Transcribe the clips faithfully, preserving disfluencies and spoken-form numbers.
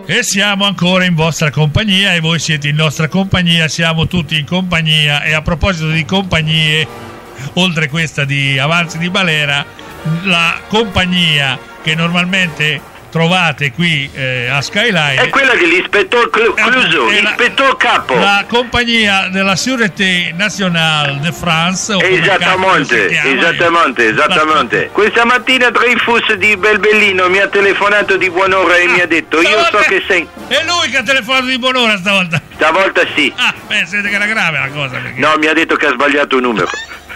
E siamo ancora in vostra compagnia e voi siete in nostra compagnia, siamo tutti in compagnia. E a proposito di compagnie, oltre questa di Avanzi di Balera, la compagnia che normalmente trovate qui eh, a Skyline è quella dell'ispettore Clouseau, eh, l'ispettore capo, la compagnia della Sûreté Nationale de France, o esattamente, esattamente, esattamente. La... Questa mattina Dreyfus di Belbellino mi ha telefonato di buon'ora ah, e mi ha detto io so che sei... È lui che ha telefonato di buon'ora stavolta? Stavolta sì. Ah, beh, sente che era grave la cosa perché... No, mi ha detto che ha sbagliato un numero.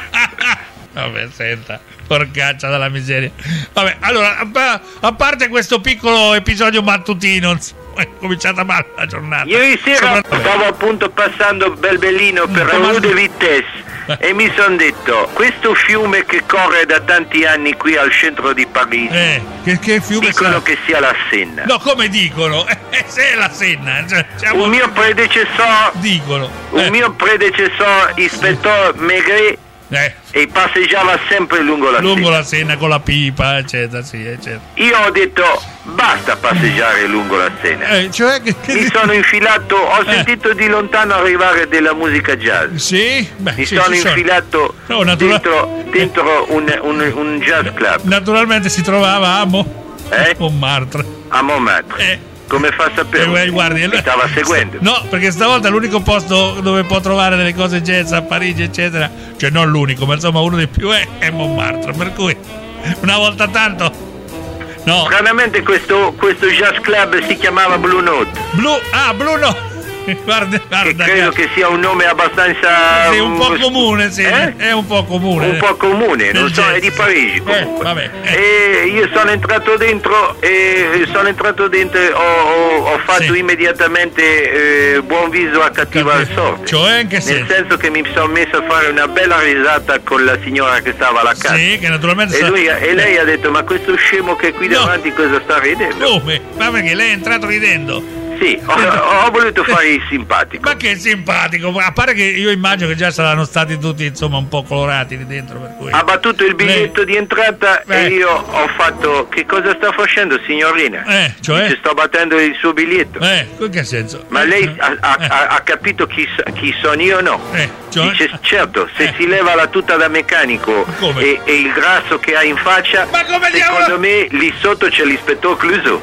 Vabbè, senta, porcaccia dalla miseria. Vabbè, allora, a, a parte questo piccolo episodio mattutino, è cominciata male la giornata. Ieri sera Sopra... stavo appunto passando Belbellino per la Rue de Vitesse e mi sono detto, questo fiume che corre da tanti anni qui al centro di Parigi, eh, che, che fiume dicono sa? Che sia la Senna. No, come dicono? Eh, se è la Senna. Cioè, un mio predecessore, dicono. Un eh. mio predecessore, ispettore sì. Maigret, Eh. e passeggiava sempre lungo la lungo Senna. la Senna con la pipa, eccetera, sì, eccetera. Io ho detto basta passeggiare lungo la Senna. Eh, cioè, che, che... Mi sono infilato, ho eh. sentito di lontano arrivare della musica jazz. Sì? Beh, Mi sì, sono infilato sono. No, natura... dentro, dentro un, un, un jazz club. Naturalmente si trovava a Mo... eh? Montmartre. A Montmartre. Eh. Come fa a sapere? Eh, guardi, mi stava seguendo. No, perché stavolta l'unico posto dove può trovare delle cose jazz a Parigi, eccetera, cioè non l'unico, ma insomma uno dei più è, è Montmartre. Per cui una volta tanto. No. Stranamente questo, questo jazz club si chiamava Blue Note. Blue, ah, Blue Note. Guarda, guarda, che credo che... che sia un nome abbastanza sì, un po' comune, sì, eh? è un po' comune. Un po' comune, non so, jazz. È di Parigi comunque. Eh, vabbè, eh. E io sono entrato dentro e sono entrato dentro ho, ho, ho fatto sì. immediatamente eh, buon viso a cattiva al sorte. Cioè, che nel senso? senso che mi sono messo a fare una bella risata con la signora che stava alla casa. Sì, che naturalmente e, sta... lui, e lei ha detto ma questo scemo che è qui no. davanti cosa sta ridendo? Come? Ma perché lei è entrato ridendo? Sì, ho, ho voluto fare il simpatico. Ma che simpatico, a parte che io immagino che già saranno stati tutti insomma un po' colorati lì dentro, per cui... Ha battuto il biglietto lei... di entrata eh. e io ho fatto che cosa sta facendo signorina? Eh, cioè? Dice, sto battendo il suo biglietto. Eh, in che senso? Ma lei ha, ha, eh. ha, ha capito chi, chi sono io o no? Eh, cioè? Dice certo, se eh. si leva la tuta da meccanico e, e il grasso che ha in faccia, ma come secondo diavolo? me lì sotto c'è l'ispettore Clouseau.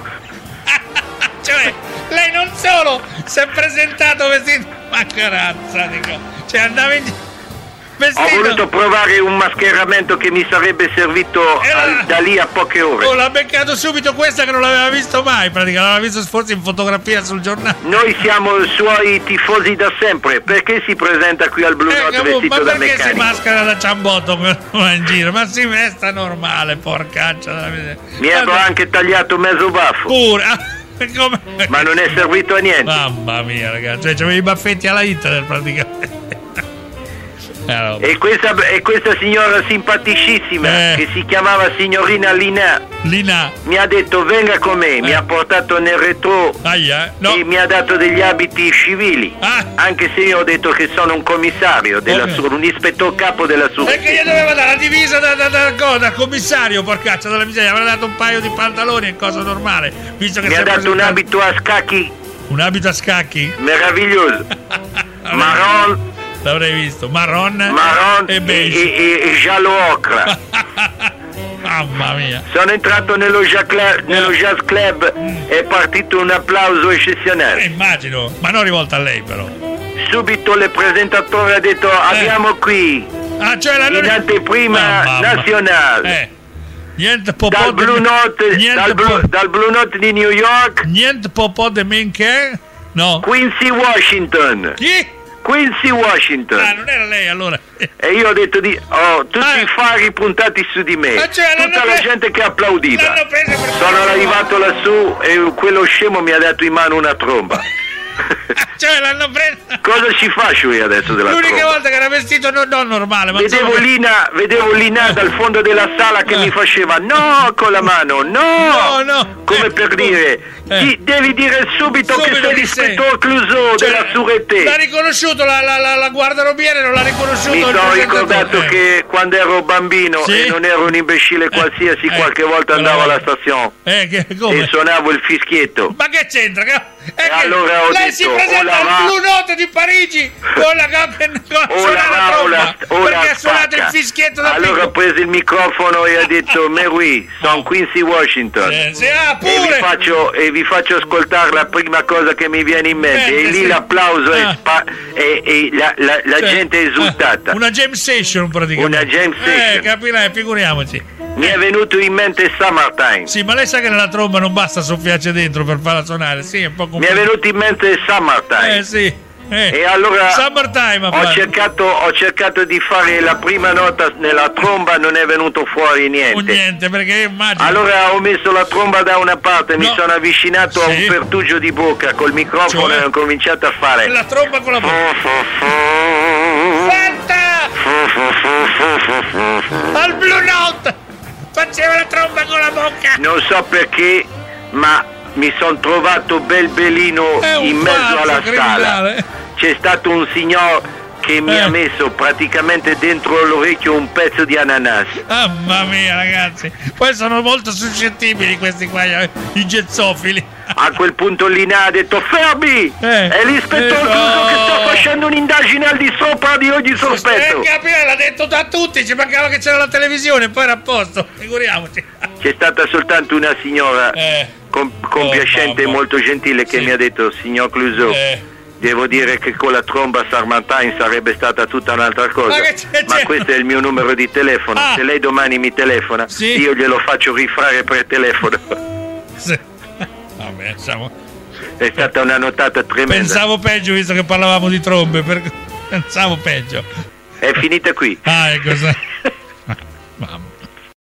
Cioè, lei non solo si è presentato vestito, ma carazza, dico, cioè andava in vestito. Ho voluto provare un mascheramento che mi sarebbe servito la... al, da lì a poche ore. Oh, l'ha beccato subito questa che non l'aveva visto mai, praticamente, l'aveva visto forse in fotografia sul giornale. Noi siamo suoi tifosi da sempre, perché si presenta qui al Blue eh, Note vestito da meccanico? Ma perché si maschera da ciambotto in giro? Ma si vesta normale, porcaccia della miseria. Mi avevo anche tagliato mezzo baffo. Pure, ah. Come? Ma non è servito a niente. Mamma mia, ragazzi, cioè c'avevi i baffetti alla Hitler praticamente. E questa, e questa signora simpaticissima eh. che si chiamava signorina Lina Lina mi ha detto venga con me, eh. mi ha portato nel retro Aia, no. e mi ha dato degli abiti civili, ah. anche se io ho detto che sono un commissario della okay. sur, un ispettore capo della sur. Perché gli doveva dare la divisa da, da, da, da, da commissario, porcaccia della miseria, avrà dato un paio di pantaloni, è cosa normale, visto che mi ha dato un abito a scacchi. Un abito a scacchi? Meraviglioso. Marron. L'avrei visto, marron, marron e beige e, e, e giallo ocra. Mamma mia. Sono entrato nello jazz club, nello jazz club mm. è partito un applauso eccezionale. Eh, immagino, ma non rivolto a lei però. Subito il presentatore ha detto eh. abbiamo qui ah, cioè la in anteprima oh, nazionale eh. Niente popò dal, Blue Note, dal, Blue, dal Blue Note di New York. Niente popò de men che? No. Quincy Washington. Chi? Quincy Washington. Ah, non era lei allora. E io ho detto di oh, tutti ah. i fari puntati su di me. Ah, cioè, tutta la pre- gente che applaudiva. Per sono arrivato lassù e quello scemo mi ha dato in mano una tromba. Cioè l'hanno presa. Cosa ci faccio io adesso della L'unica tromba? volta che era vestito non, non normale, ma Vedevo insomma... Lina, vedevo Lina dal fondo della sala che Eh. mi faceva no con la mano, no, No, no. come Eh, per dire, eh. di- devi dire subito, Subito che sei chi sei. l'ispettore Clouseau Cioè, della l'ha Sûreté. riconosciuto la, la, la, la guardarobiere, non l'ha riconosciuto Mi il sono presentatore. ricordato Eh. che quando ero bambino Sì? e non ero un imbecille qualsiasi, eh, qualche volta quella andavo alla volta. stazione Eh, che, come? e suonavo il fischietto. Ma che c'entra? Che, è E che allora ho lei detto, si presenta o la al va- Blue Note di Parigi con la con, con O suonare la la va o la, tromba o la perché ha suonato il spacca. fischietto da Allora ho piccolo. preso il microfono e ho detto mais oui, sono Quincy Washington. Eh, sì, ah, E vi, pure. faccio, e vi faccio ascoltare la prima cosa che mi viene in mente. Eh, e lì sì. l'applauso è Ah. spa- e, e la, la- la Cioè, gente è esultata. eh, una jam session praticamente. Una jam session. Eh, capirai, figuriamoci. Mi è venuto in mente Summertime. Sì, ma lei sa che nella tromba non basta soffiarci dentro per farla suonare, sì, è un po' Mi è complicato. venuto in mente Summertime. Eh sì. Eh. E allora Summertime ha ho fatto. cercato, ho cercato di fare la prima nota nella tromba, non è venuto fuori O niente. niente, perché io immagino. Allora ho messo la tromba da una parte, mi No. sono avvicinato a Sì. un pertugio di bocca col microfono Cioè? e ho cominciato a fare. La tromba con la bocca. Santa! Al Blue Note! Faceva la tromba con la bocca! Non so perché, ma mi sono trovato bel belino È un in mezzo pazzo alla criminale. sala. C'è stato un signor che mi Eh. ha messo praticamente dentro l'orecchio un pezzo di ananas. Mamma mia, ragazzi! Poi sono molto suscettibili questi qua, i gezzofili. A quel punto Lina ha detto fermi! Eh. È l'ispettore Eh, Clouseau che sta no. facendo un'indagine al di sopra di ogni sospetto. Eh, capire, l'ha detto da tutti, ci mancava che c'era la televisione, poi era a posto, figuriamoci. C'è stata soltanto una signora Eh. com- compiacente Oh, e molto gentile che Sì. mi ha detto signor Clouseau, Eh. devo dire che con la tromba Summertime sarebbe stata tutta un'altra cosa, Ma che c'è- ma c'è- questo è il mio numero di telefono. Ah. Se lei domani mi telefona, Sì. io glielo faccio rifare per telefono. Sì. Vabbè, diciamo. È stata una notata tremenda. Pensavo peggio visto che parlavamo di trombe, per... pensavo peggio. È finita qui. Ah, ecco. sa-